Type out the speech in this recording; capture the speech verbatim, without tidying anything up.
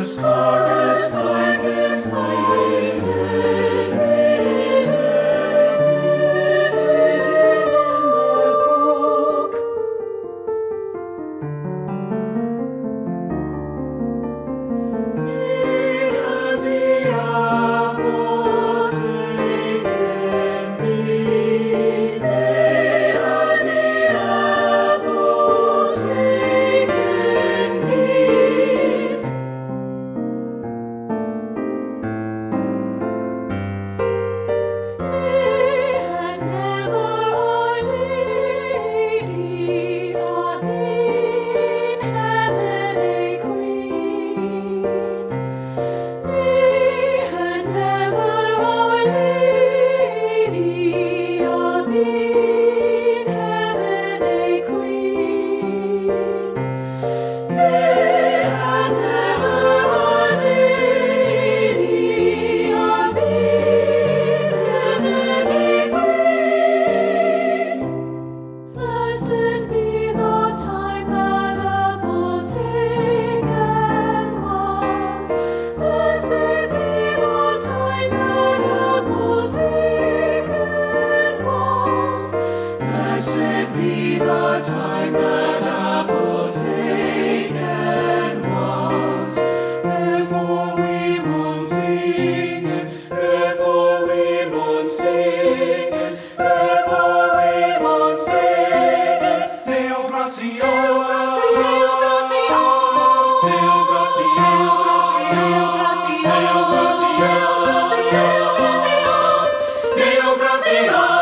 Carus Carpus be the time that apple taken was. Therefore we maun sing it, therefore we maun sing it, therefore we maun sing it. Deo gratias, Deo gratias, Deo gratias, Deo gratias, Deo gratias, Deo gratias, Deo gratias, Deo gratias.